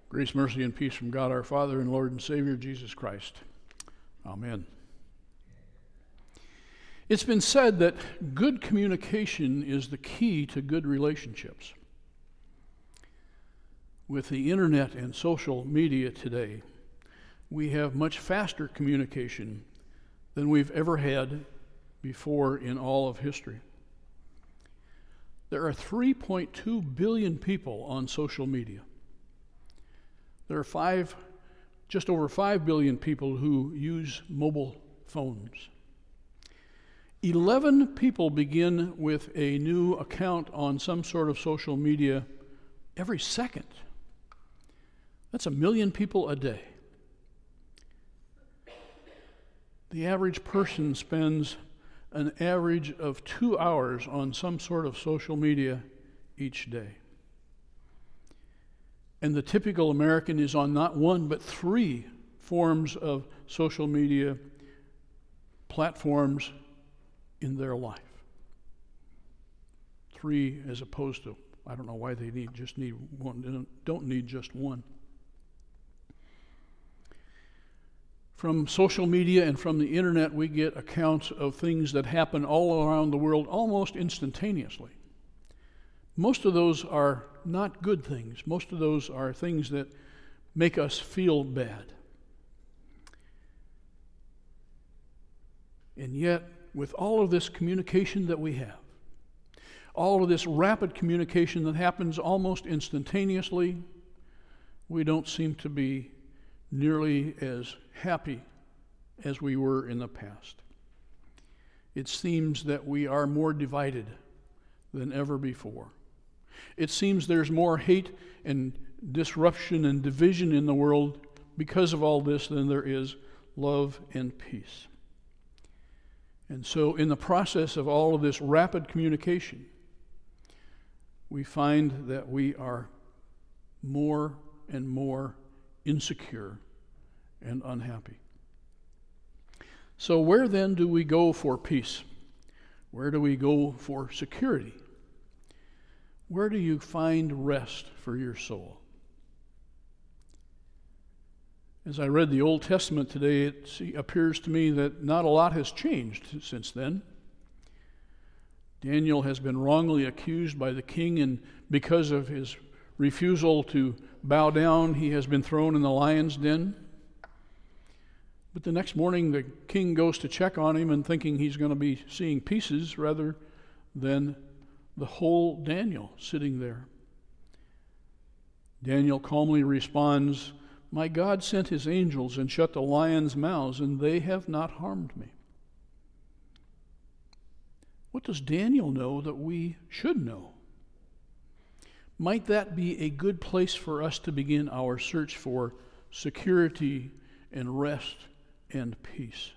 Grace, mercy, and peace from God our Father and Lord and Savior, Jesus Christ. Amen. It's been said that good communication is the key to good relationships. With the internet and social media today, we have much faster communication than we've ever had before in all of history. There are 3.2 billion people on social media. There are just over 5 billion people who use mobile phones. 11 people begin with a new account on some sort of social media every second. That's 1 million people a day. The average person spends an average of 2 hours on some sort of social media each day. And the typical American is on not one, but 3 forms of social media platforms in their life. 3 as opposed to, I don't know why they just need one. They don't need just one. From social media and from the internet, we get accounts of things that happen all around the world almost instantaneously. Most of those are not good things. Most of those are things that make us feel bad. And yet, with all of this communication that we have, all of this rapid communication that happens almost instantaneously, we don't seem to be nearly as happy as we were in the past. It seems that we are more divided than ever before. It seems there's more hate and disruption and division in the world because of all this than there is love and peace. And so in the process of all of this rapid communication, we find that we are more and more insecure and unhappy. So where then do we go for peace? Where do we go for security? Where do you find rest for your soul? As I read the Old Testament today, it appears to me that not a lot has changed since then. Daniel has been wrongly accused by the king, and because of his refusal to bow down, he has been thrown in the lion's den. But the next morning, the king goes to check on him and thinking he's going to be seeing pieces rather than the whole Daniel sitting there. Daniel calmly responds, "My God sent his angels and shut the lions' mouths, and they have not harmed me." What does Daniel know that we should know? Might that be a good place for us to begin our search for security and rest and peace?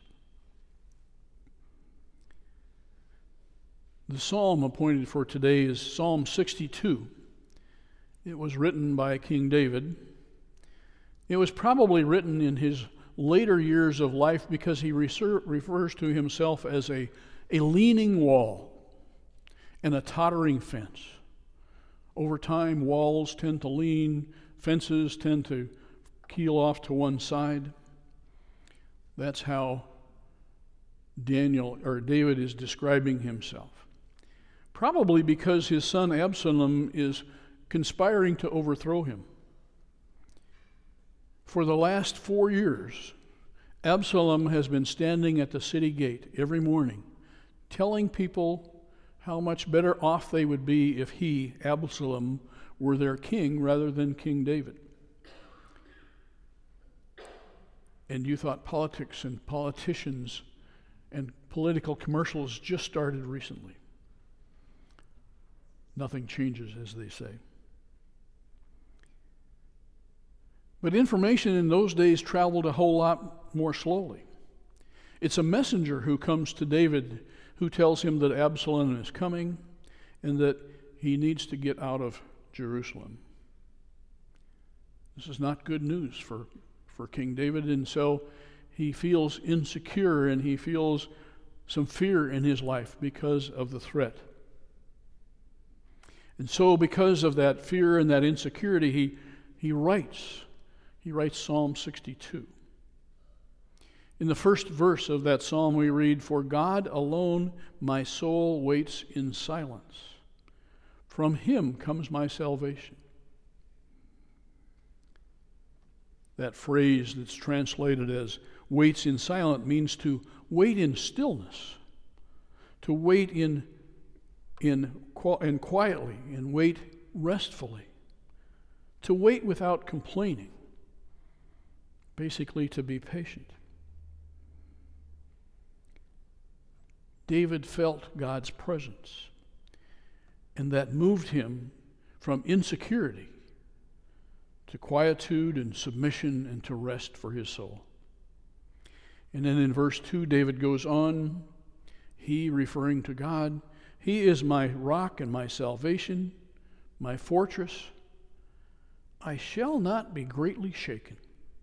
The psalm appointed for today is Psalm 62. It was written by King David. It was probably written in his later years of life because he refers to himself as a leaning wall and a tottering fence. Over time, walls tend to lean, fences tend to keel off to one side. That's how David is describing himself. Probably because his son Absalom is conspiring to overthrow him. For the last 4 years, Absalom has been standing at the city gate every morning, telling people how much better off they would be if he, Absalom, were their king rather than King David. And you thought politics and politicians and political commercials just started recently. Nothing changes, as they say. But information in those days traveled a whole lot more slowly. It's a messenger who comes to David who tells him that Absalom is coming and that he needs to get out of Jerusalem. This is not good news for King David, and so he feels insecure and he feels some fear in his life because of the threat. And so because of that fear and that insecurity, he writes Psalm 62. In the first verse of that psalm we read, "For God alone my soul waits in silence. From him comes my salvation." That phrase that's translated as waits in silence means to wait in stillness, to wait in quietly, and wait restfully, to wait without complaining, basically to be patient. David felt God's presence, and that moved him from insecurity to quietude and submission and to rest for his soul. And then in verse 2, David goes on, he, referring to God, "He is my rock and my salvation, my fortress. I shall not be greatly shaken."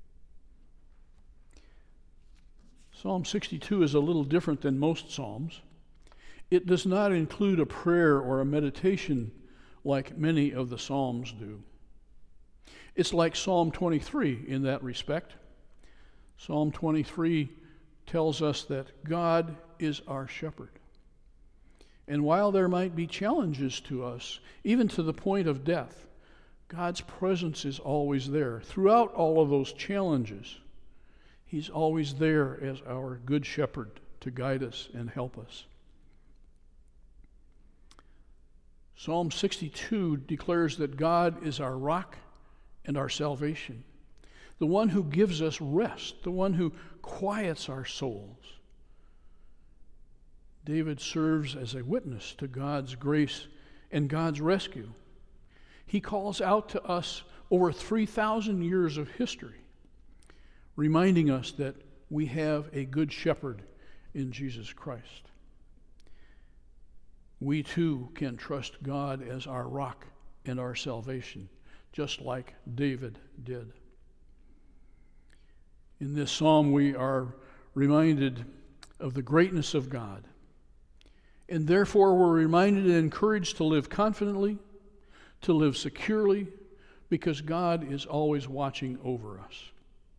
Psalm 62 is a little different than most psalms. It does not include a prayer or a meditation like many of the psalms do. It's like Psalm 23 in that respect. Psalm 23 tells us that God is our shepherd. And while there might be challenges to us, even to the point of death, God's presence is always there. Throughout all of those challenges, He's always there as our good shepherd to guide us and help us. Psalm 62 declares that God is our rock and our salvation, the one who gives us rest, the one who quiets our souls. David serves as a witness to God's grace and God's rescue. He calls out to us over 3,000 years of history, reminding us that we have a good shepherd in Jesus Christ. We too can trust God as our rock and our salvation, just like David did. In this psalm, we are reminded of the greatness of God, and therefore we're reminded and encouraged to live confidently, to live securely, because God is always watching over us.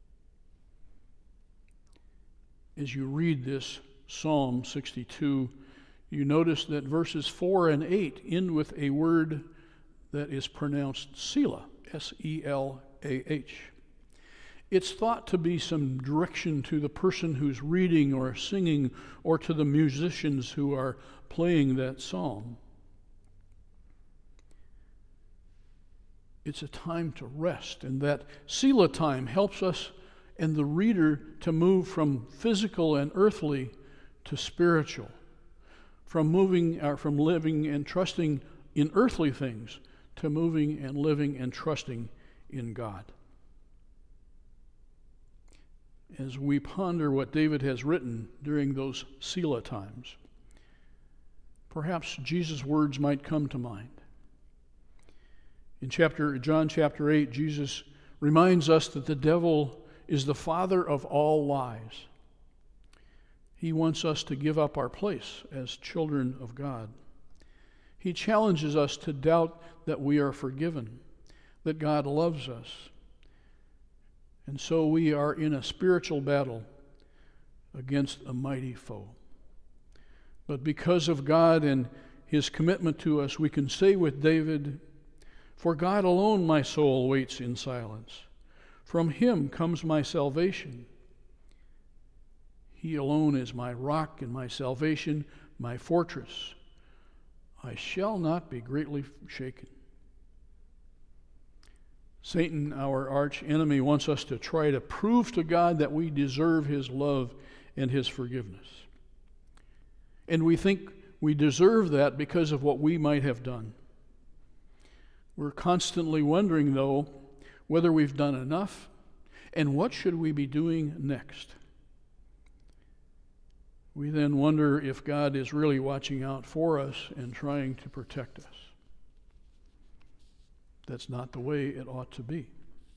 As you read this Psalm 62, you notice that verses 4 and 8 end with a word that is pronounced Selah, S-E-L-A-H. It's thought to be some direction to the person who's reading or singing, or to the musicians who are playing that psalm. It's a time to rest, and that Selah time helps us and the reader to move from physical and earthly to spiritual, from living and trusting in earthly things to moving and living and trusting in God. As we ponder what David has written during those Selah times, perhaps Jesus' words might come to mind. In John chapter 8, Jesus reminds us that the devil is the father of all lies. He wants us to give up our place as children of God. He challenges us to doubt that we are forgiven, that God loves us. And so we are in a spiritual battle against a mighty foe. But because of God and His commitment to us, we can say with David, "For God alone my soul waits in silence. From Him comes my salvation. He alone is my rock and my salvation, my fortress. I shall not be greatly shaken." Satan, our arch enemy, wants us to try to prove to God that we deserve His love and His forgiveness. And we think we deserve that because of what we might have done. We're constantly wondering, though, whether we've done enough and what should we be doing next. We then wonder if God is really watching out for us and trying to protect us. That's not the way it ought to be.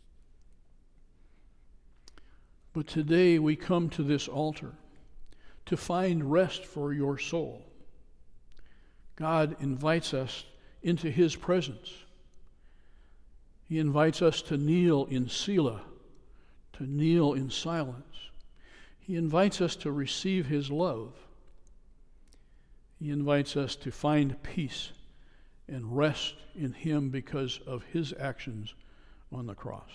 But today we come to this altar to find rest for your soul. God invites us into His presence. He invites us to kneel in Selah, to kneel in silence. He invites us to receive his love. He invites us to find peace and rest in him because of his actions on the cross.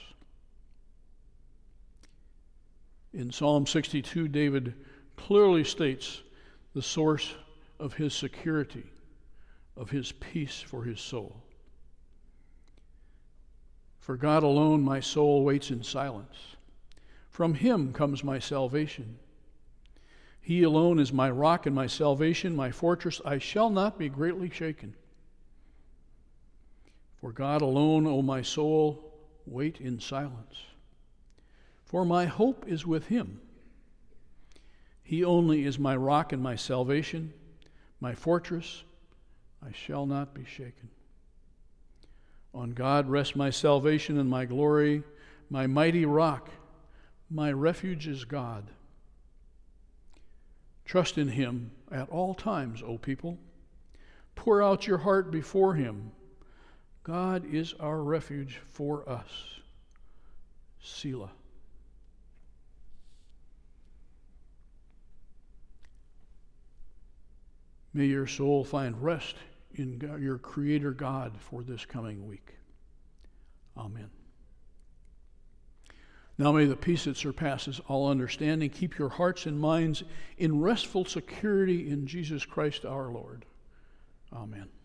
In Psalm 62, David clearly states the source of his security, of his peace for his soul. For God alone my soul waits in silence. From him comes my salvation. He alone is my rock and my salvation, my fortress. I shall not be greatly shaken. For God alone, O my soul, wait in silence. For my hope is with him. He only is my rock and my salvation, my fortress. I shall not be shaken. On God rests my salvation and my glory, my mighty rock. My refuge is God. Trust in him at all times, O people. Pour out your heart before him. God is our refuge for us. Selah. May your soul find rest in God, your Creator God, for this coming week. Amen. Now may the peace that surpasses all understanding keep your hearts and minds in restful security in Jesus Christ our Lord. Amen.